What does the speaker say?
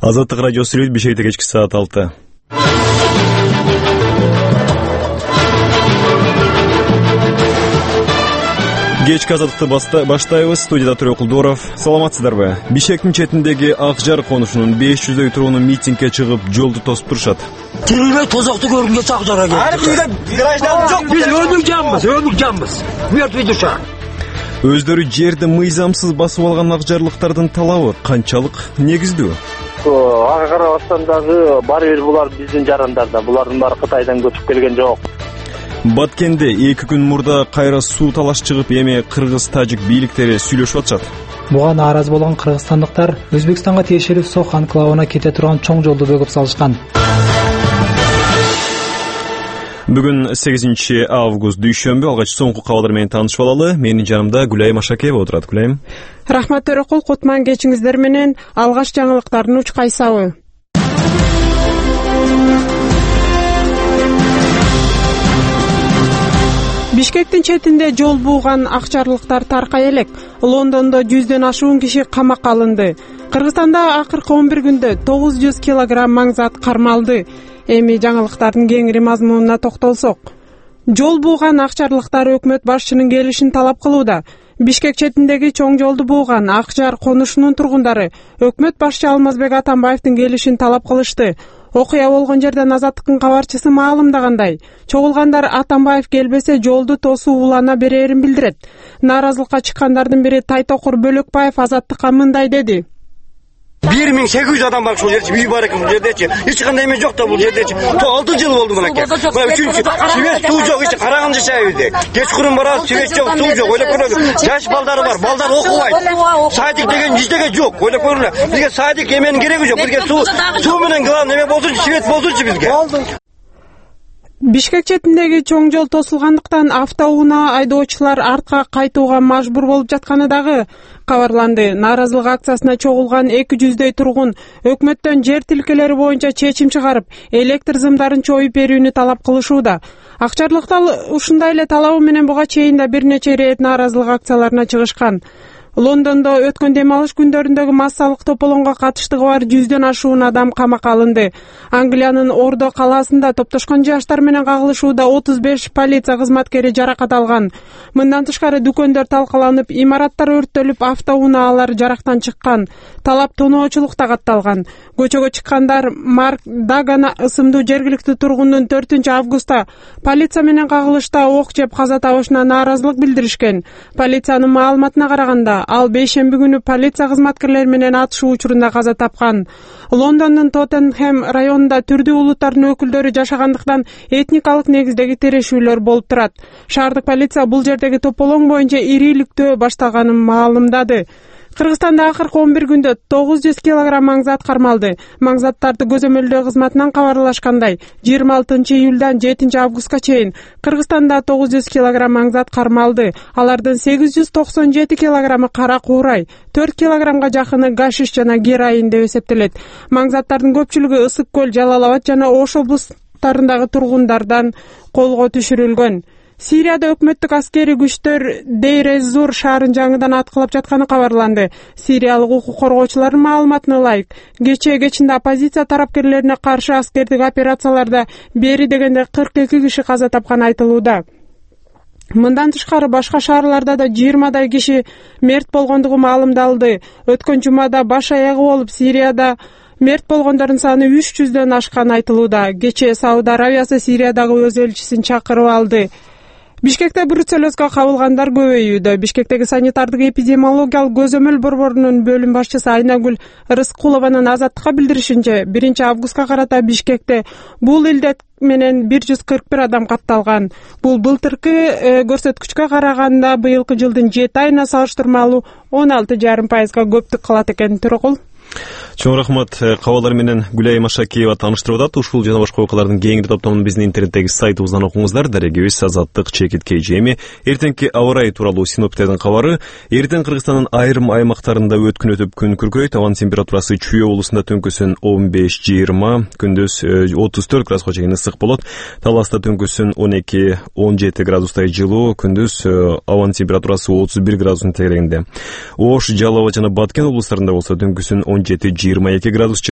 Азаттык радиосу сүрөт Бишкекте кечки саат 6. Кечки азаттыкты баштайбыз. Студияда Төрөкулдоров. Саламатсыздарбы? Бишкектин четиндеги Ак Жар конушунун 500дөй тургуну митингге чыгып, жолду тосуп турушат. Тирилбей тозокту көргөнгө Ак Жарга келди. Ар бирде граждан жок. Биз өлүк жанбыз. Мертвый душа. Өздөрү жерди мыйзамсыз басып алган ак жарлыктардын талабы канчалык негиздүү? Ага карабастан дагы баары бир булар биздин жарандарда. Булардын баары Кытайдан көчүп келген жок. Баткенде 2 күн мурда кайра суу талаш чыгып, эми кыргыз-тажик бийликтери сүйлөшүп атышат. Буга нааразы болгон кыргызстандыктар Өзбекстанга тиешелүү Сох анклавына кете турган чоң жолду бөгөп салышкан. Бүгүн 8 август дүйшөмбү. Алгач соңку кабарлар менен таанышып алалы. Менин жанымда Гүлайым Ашакеева отурат. Гүлайым. Рахмат Төрөкул, кутман кечиңиздер менен алгач жаңылыктардын уч кайсабы. Бишкектин четинде жол бууган акчарлыктар таркай элек. Лондондо 100дөн ашуун киши камакка алынды. Кыргызстанда акыркы 11 күндө 900 килограмм маңзат кармалды. Эми жаңылыктардын кеңири мазмунуна токтолсок. Жол бууган акчарлыктар өкмөт башчынын келишин талап кылууда. Бишкек четиндеги чоң жолду бууган Ак Жар конушунун тургундары өкмөт башчы Алмазбек Атамбаевдин келишин талап кылышты. Окуя болгон жерден Азаттыктын кабарчысы маалымдагандай, чогулгандар Атамбаев келбесе жолду тосуу улана берерин билдирет. Нааразылыкка чыккандардын бири Тайтокур Бөлөкбаев Азаттыкка мындай деди. 1800 адам бар ушул жерде, үй бар экен бул жердечи. Эч кандай эме жок да бул жердечи. 6 жыл болду мынакей. Мына үчүнчү свет суу жок, эч караган жашайбыз. Кечкурун барабыз, свет жок, суу жок. Ойлоп көрөлү. Жаш балдары бар, балдар окубайт. Садик деген эчтеге жок. Ойлоп көрөлү. Бизге садик эменин кереги жок. Бизге суу менен главный эме болсунчу, свет болсунчу бизге. Бишкек четиндеги чоң жол тосулгандыктан автоунаа айдоочулар артка кайтууга мажбур болуп жатканы дагы кабарланды. Нааразылык акциясына чогулган 200дөй тургун өкмөттөн жер тилкелери боюнча чечим чыгарып, электр зымдарын чоюп берүүнү талап кылышууда. Акчарлыктар ушундай эле талабы менен буга чейин да бир нече ирет нааразылык акцияларына чыгышкан. Лондондо өткөн дем алыш күндөрүндөгү массалык тополоңго катыштыгы бар 100дөн ашуун адам камакка алынды. Англиянын Ордо калаасында топтошкон жаштар менен кагылышууда 35 полиция кызматкери жаракат алган. Мындан тышкары дүкөндөр талкаланып, имараттар өрттөлүп, автоунаалар жарактан чыккан. Талап тоноочулукта катталган. Көчөгө чыккандар Марк Дагана ысымдуу жергиликтүү тургундун 4 августта полиция менен кагылышта ок жеп каза табышына нааразылык билдиришкен. Полициянын маалыматына караганда, ал бейшемби күнү полиция кызматкерлери менен атышуу учурунда каза тапкан. Лондондун Тоттенхэм районунда түрдүү улуттардын өкүлдөрү жашагандыктан этникалык негиздеги тирешүүлөр болуп турат. Шаардык полиция бул жердеги тополоң боюнча ириликтөө баштаганын маалымдады. Кыргызстанда акыркы 11 күндө 900 килограмм маңзат кармалды. Маңзаттарды көзөмөлдөө кызматынан кабарлашкандай, 26 июлдан 7 августка чейин Кыргызстанда 900 килограмм маңзат кармалды. Алардын 897 килограммы кара куурай, 4 килограммга жакыны гашиш жана героин деп эсептелет. Маңзаттардын көпчүлүгү Ысык көл, Жалал Абад жана Ош облустарындагы тургундардан колго түшүрүлгөн. Сирияда өкмөттүк аскери күчтөр Дейр-эз-Зур шаарын жаңыдан аткылап жатканы кабарланды. Сириялык укук коргоочулардын маалыматына ылайык, кечинде оппозиция тарапкерлерине каршы аскердик операцияларда бери дегенде 42 киши каза тапканы айтылууда. Мындан тышкары башка шаарларда да 20дай киши мерт болгондугу маалымдалды. Өткөн жумада баш аягы болуп Сирияда мерт болгондордун саны 300дөн ашканы айтылууда. Кечээ Сауд Арабиясы Сириядагы өз элчисин чакырып алды. Бишкекте бруцеллезге кабылгандар көбөйүүдө. Бишкектеги санитардык эпидемиологиялык көзөмөл борборунун бөлүм башчысы Айнагүл Рыскулованын Азаттыкка билдиришинче, 1 августка карата Бишкекте бул илдет менен 141 адам катталган. Бул былтыркы көрсөткүчкө караганда быйылкы жылдын 7 айына салыштырмалуу 16,5% көптүк кылат экен. Төрөкул. Чоң рахмат. Кабарлар менен Гүлайым Ашакеева тааныштырып атат. Ушул жана башка окуялардын кеңири топтомун биздин интернеттеги сайтыбыздан окуңуздар. Дарегибиз Азаттык _KG. Эми эртеңки аба ырайы тууралуу синоптиктердин кабары. Эртең Кыргызстандын айрым аймактарында өткүн өтүп күн күркүрөйт. Абанын температурасы Чүй облусунда түнкүсүн 15-20, күндүз 34 градуска чейин ысык болот. Таласта түнкүсүн 12-17 градустай жылуу, күндүз абанын температурасы 31 градустун тегерегинде. Ош, Жалал Абад жана Баткен облустарында болсо түнкүсүн 17-22 градус